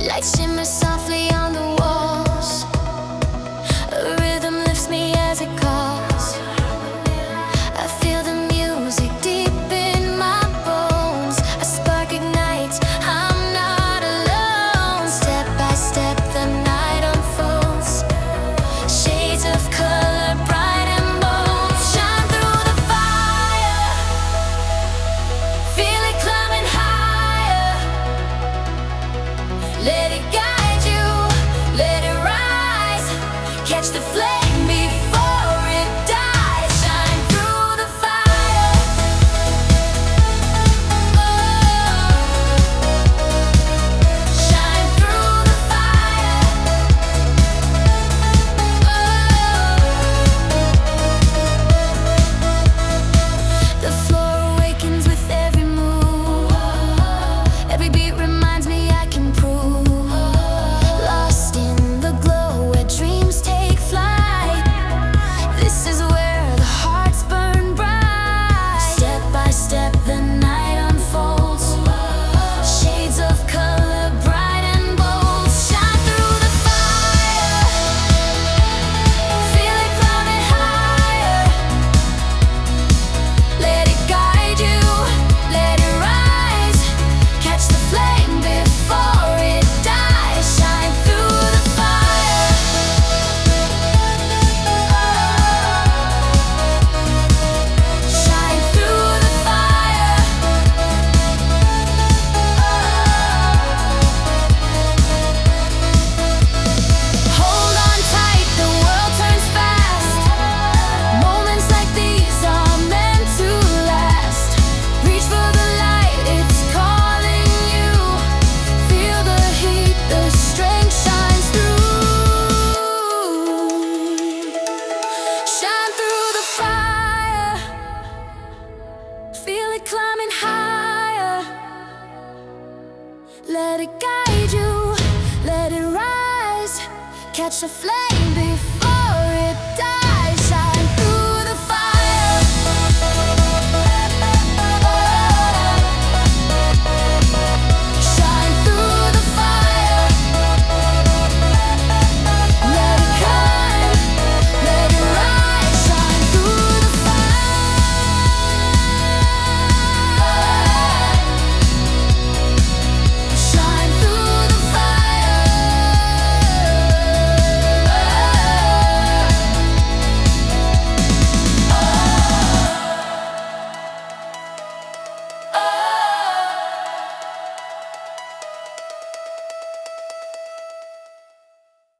Lights shimmer softly on the walls. A rhythm lifts me as it calls. I feel the music deep in my bones. A spark ignites, I'm not alone. Step by step the night unfolds. Shades of color, bright and bold. Shine through the fire. Feel it climbing higher. Let it guide you, let it rise. Catch the flame before it dies. Shine through the fire. Shine through the fire. The floor awakens with every move. Every beat reminds me I can prove. Lost in the glow where dreams take flight. This is where the hearts burn bright. Step by step the night unfolds. Shades of color, bright and bold. Shine through the fire. Feel it climbing higher. Let it guide you, let it rise. Catch the flame before it dies. Shine through the fire. Shine through the fire. Hold on tight, the world turns fast. Moments like these are meant to last. Reach for the light, it's calling you. Feel the heat, the strength shines through. Shine through the fire. Feel it climbing higher. Let it guide you, let it rise. Catch the flame